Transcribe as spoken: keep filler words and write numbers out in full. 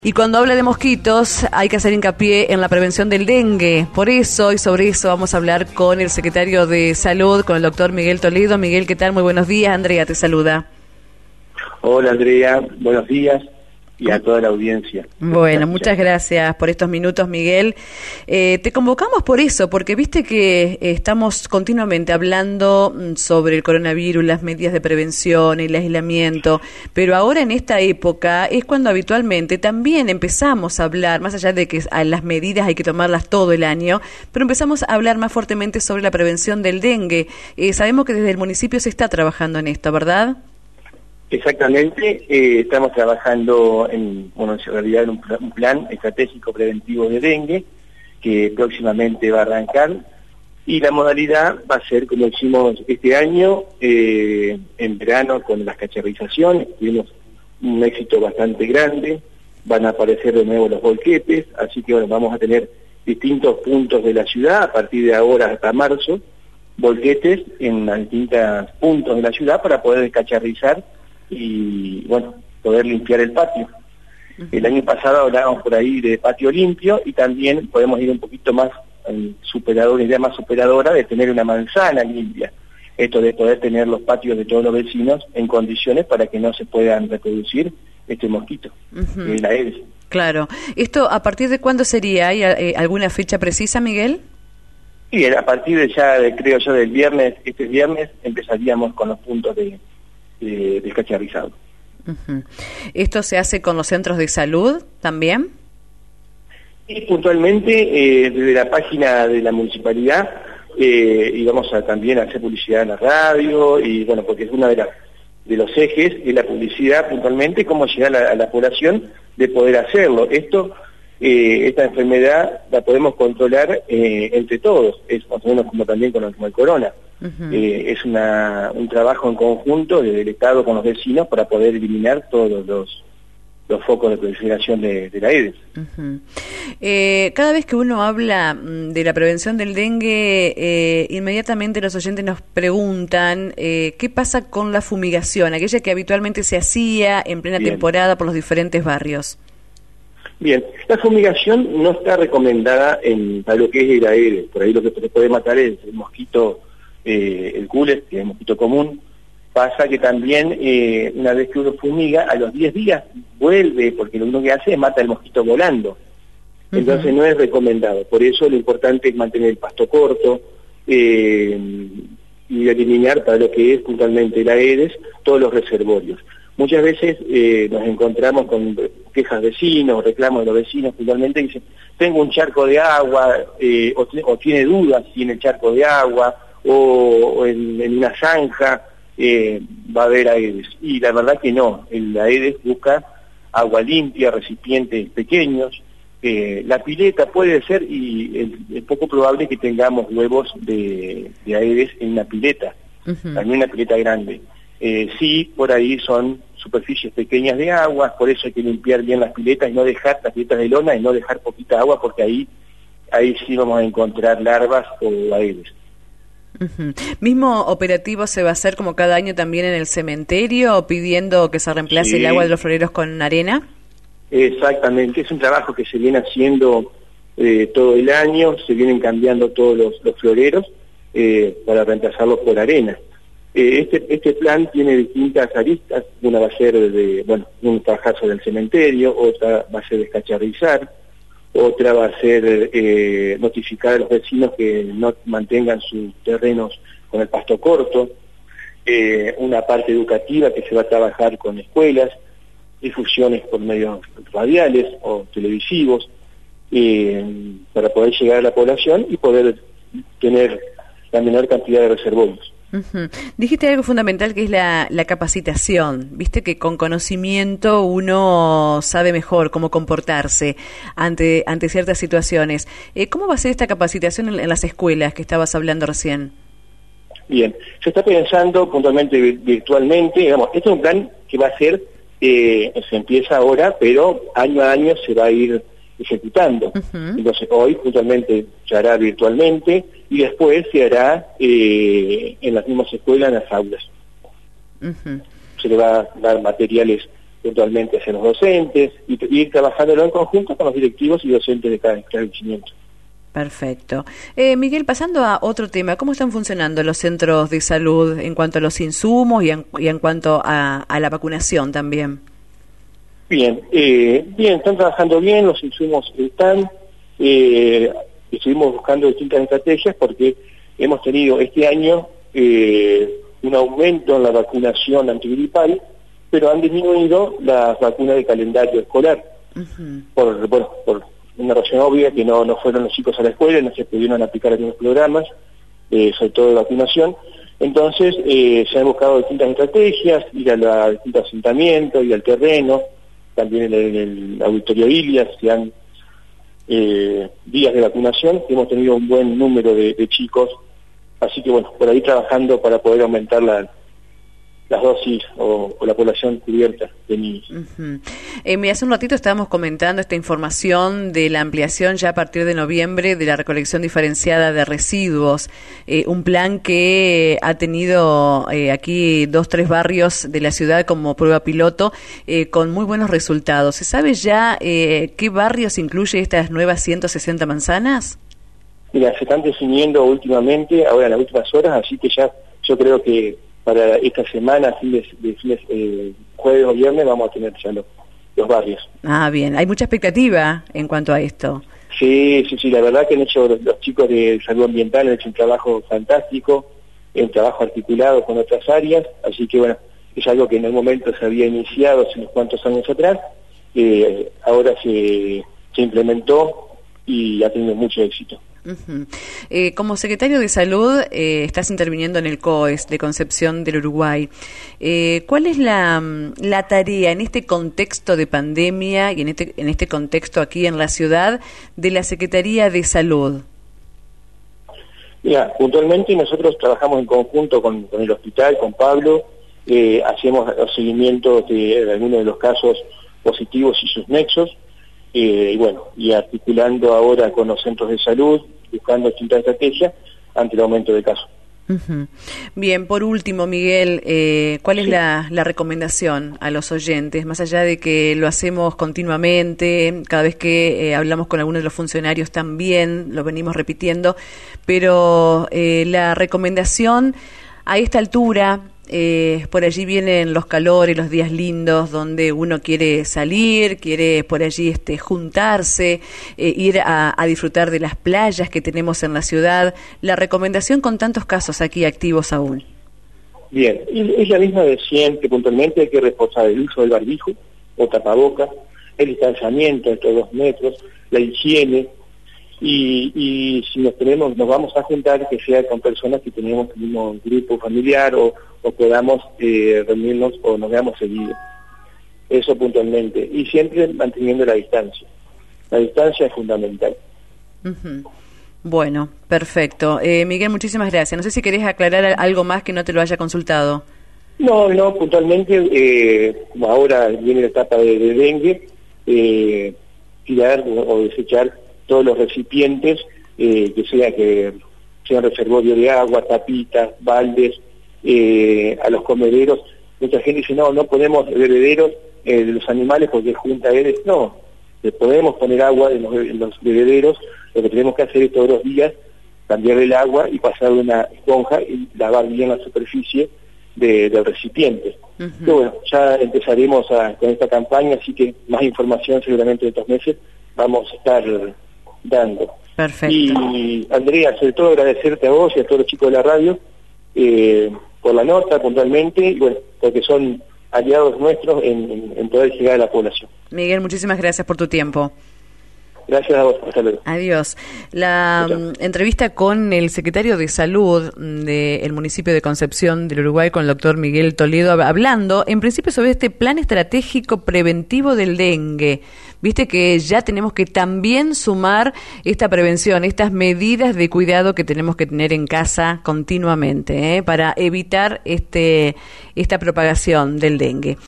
Y cuando habla de mosquitos hay que hacer hincapié en la prevención del dengue. Por eso y sobre eso vamos a hablar con el secretario de Salud, con el doctor Miguel Toledo. Miguel, ¿qué tal? Muy buenos días. Andrea te saluda. Hola Andrea, buenos días y a toda la audiencia. Bueno, muchas gracias por estos minutos, Miguel. Eh, te convocamos por eso, porque viste que eh, estamos continuamente hablando sobre el coronavirus, las medidas de prevención, el aislamiento, pero ahora en esta época es cuando habitualmente también empezamos a hablar, más allá de que a las medidas hay que tomarlas todo el año, pero empezamos a hablar más fuertemente sobre la prevención del dengue. Eh, sabemos que desde el municipio se está trabajando en esto, ¿verdad? Exactamente, eh, estamos trabajando en, bueno, en realidad en un, pl- un plan estratégico preventivo de dengue que próximamente va a arrancar y la modalidad va a ser como hicimos este año, eh, en verano con las cacharrizaciones, tuvimos un éxito bastante grande, van a aparecer de nuevo los volquetes, así que bueno, vamos a tener distintos puntos de la ciudad a partir de ahora hasta marzo, volquetes en los distintos puntos de la ciudad para poder descacharrizar y, bueno, poder limpiar el patio. Uh-huh. El año pasado hablábamos por ahí de patio limpio y también podemos ir un poquito más al superador, una idea más superadora de tener una manzana limpia. Esto de poder tener los patios de todos los vecinos en condiciones para que no se puedan reproducir este mosquito, uh-huh. eh, la Aedes. Claro. ¿Esto a partir de cuándo sería? ¿Hay eh, alguna fecha precisa, Miguel? Sí, a partir de ya, de, creo yo, del viernes, este viernes empezaríamos con los puntos de de descacharrizado. Uh-huh. ¿Esto se hace con los centros de salud también? Y puntualmente eh, desde la página de la municipalidad eh, y vamos a también hacer publicidad en la radio y bueno, porque es uno de, la, de los ejes de la publicidad puntualmente, cómo llegar a, a la población de poder hacerlo. Esto, eh, esta enfermedad la podemos controlar eh, entre todos, es más o menos como también con el, como el corona. Uh-huh. Eh, es una, un trabajo en conjunto del Estado con los vecinos para poder eliminar todos los, los focos de proliferación de, de la Aedes. Uh-huh. Eh, cada vez que uno habla de la prevención del dengue, eh, inmediatamente los oyentes nos preguntan eh, ¿qué pasa con la fumigación? Aquella que habitualmente se hacía en plena Bien. temporada por los diferentes barrios. Bien, la fumigación no está recomendada en, para lo que es el Aedes. Por ahí lo que se puede matar es el mosquito, eh, el cules, que es el mosquito común. Pasa que también eh, una vez que uno fumiga, a los diez días vuelve, porque lo único que hace es mata el mosquito volando. Entonces uh-huh. no es recomendado. Por eso lo importante es mantener el pasto corto eh, y eliminar para lo que es puntualmente el Aedes todos los reservorios. Muchas veces eh, nos encontramos con quejas vecinos, reclamos de los vecinos puntualmente, que dicen, tengo un charco de agua, eh, o, o tiene dudas si en el charco de agua, o, o en, en una zanja eh, va a haber Aedes. Y la verdad que no, el Aedes busca agua limpia, recipientes pequeños, eh, la pileta puede ser, y es, es poco probable que tengamos huevos de, de Aedes en una pileta, uh-huh. también una pileta grande. Eh, sí, por ahí son superficies pequeñas de agua, por eso hay que limpiar bien las piletas y no dejar las piletas de lona y no dejar poquita agua, porque ahí ahí sí vamos a encontrar larvas o Aedes. Uh-huh. ¿Mismo operativo se va a hacer como cada año también en el cementerio, pidiendo que se reemplace sí. el agua de los floreros con arena? Exactamente, es un trabajo que se viene haciendo eh, todo el año, se vienen cambiando todos los, los floreros eh, para reemplazarlos por arena. Eh, este, este plan tiene distintas aristas, una va a ser de, bueno, un trabajazo del cementerio, otra va a ser descacharrizar, otra va a ser eh, notificar a los vecinos que no mantengan sus terrenos con el pasto corto, eh, una parte educativa que se va a trabajar con escuelas, difusiones por medios radiales o televisivos, eh, para poder llegar a la población y poder tener la menor cantidad de reservorios. Uh-huh. Dijiste algo fundamental que es la, la capacitación. Viste que con conocimiento uno sabe mejor cómo comportarse ante ante ciertas situaciones. Eh, ¿Cómo va a ser esta capacitación en, en las escuelas que estabas hablando recién? Bien, se está pensando puntualmente virtualmente, digamos, este es un plan que va a ser, eh, se empieza ahora, pero año a año se va a ir ejecutando. Uh-huh. Entonces hoy puntualmente se hará virtualmente y después se hará eh, en las mismas escuelas, en las aulas. Uh-huh. Se le va a dar materiales puntualmente hacia los docentes, y, y ir trabajándolo en conjunto con los directivos y docentes de cada establecimiento. Perfecto. Eh, Miguel, pasando a otro tema, ¿cómo están funcionando los centros de salud en cuanto a los insumos y en, y en cuanto a, a la vacunación también? Bien, eh, bien, están trabajando bien, los insumos están, eh, estuvimos buscando distintas estrategias porque hemos tenido este año eh, un aumento en la vacunación antigripal, pero han disminuido las vacunas de calendario escolar, uh-huh. por, bueno, por una razón obvia que no, no fueron los chicos a la escuela, no se pudieron aplicar algunos programas, eh, sobre todo de vacunación. Entonces eh, se han buscado distintas estrategias, ir a los distintos asentamientos, ir al terreno, también en el, en el auditorio Ilias, se han eh, días de vacunación, hemos tenido un buen número de, de chicos, así que bueno, por ahí trabajando para poder aumentar la las dosis o, o la población cubierta de niños. Uh-huh. Eh, mira, hace un ratito estábamos comentando esta información de la ampliación ya a partir de noviembre de la recolección diferenciada de residuos, eh, un plan que ha tenido eh, aquí dos, tres barrios de la ciudad como prueba piloto eh, con muy buenos resultados. ¿Se sabe ya eh, qué barrios incluye estas nuevas ciento sesenta manzanas? Mira, se están definiendo últimamente, ahora en las últimas horas, así que ya yo creo que para esta semana, fines, de fines, eh, jueves o viernes, vamos a tener ya los, los barrios. Ah, bien. Hay mucha expectativa en cuanto a esto. Sí, sí, sí. La verdad que han hecho los, los chicos de salud ambiental, han hecho un trabajo fantástico, un trabajo articulado con otras áreas, así que bueno, es algo que en el momento se había iniciado hace unos cuantos años atrás, eh, ahora se, se implementó y ha tenido mucho éxito. Uh-huh. Eh, como secretario de Salud, eh, estás interviniendo en el C O E S de Concepción del Uruguay. Eh, ¿Cuál es la, la tarea en este contexto de pandemia y en este, en este contexto aquí en la ciudad de la Secretaría de Salud? Mira, puntualmente nosotros trabajamos en conjunto con, con el hospital, con Pablo, eh, hacemos los seguimientos de, de algunos de los casos positivos y sus nexos. Eh, y bueno, y articulando ahora con los centros de salud, buscando distintas estrategias ante el aumento de casos. Uh-huh. Bien, por último, Miguel, eh, ¿cuál es sí. la, la recomendación a los oyentes? Más allá de que lo hacemos continuamente, cada vez que eh, hablamos con algunos de los funcionarios también, lo venimos repitiendo, pero eh, la recomendación a esta altura... Eh, por allí vienen los calores, los días lindos, donde uno quiere salir, quiere por allí este, juntarse, eh, ir a, a disfrutar de las playas que tenemos en la ciudad. La recomendación con tantos casos aquí activos aún. Bien, es la misma de siempre, puntualmente hay que reforzar el uso del barbijo o tapaboca, el distanciamiento entre dos metros, la higiene, y, y si nos tenemos, nos vamos a juntar, que sea con personas que tenemos el mismo grupo familiar o, o podamos eh, reunirnos o nos veamos seguido. Eso puntualmente. Y siempre manteniendo la distancia. La distancia es fundamental. Uh-huh. Bueno, perfecto. Eh, Miguel, muchísimas gracias. No sé si querés aclarar algo más que no te lo haya consultado. No, no, puntualmente, eh, ahora viene la etapa de, de dengue, eh, tirar o desechar todos los recipientes, eh, que sea que sean reservorios de agua, tapitas, baldes, eh, a los comederos. Mucha gente dice, no, no ponemos bebederos eh, de los animales porque junta heredes. No, le podemos poner agua en los, en los bebederos. Lo que tenemos que hacer es todos los días cambiar el agua y pasar una esponja y lavar bien la superficie de, del recipiente. Uh-huh. Pero bueno, ya empezaremos a, con esta campaña, así que más información seguramente en estos meses vamos a estar dando. Perfecto. Y Andrea, sobre todo agradecerte a vos y a todos los chicos de la radio eh, por la nota puntualmente, y bueno, porque son aliados nuestros en, en, en poder llegar a la población. Miguel, muchísimas gracias por tu tiempo. Gracias a vos, hasta luego. Adiós. La um, entrevista con el secretario de Salud del municipio de Concepción del Uruguay, con el doctor Miguel Toledo, hablando en principio sobre este plan estratégico preventivo del dengue. Viste que ya tenemos que también sumar esta prevención, estas medidas de cuidado que tenemos que tener en casa continuamente, ¿eh? Para evitar este esta propagación del dengue.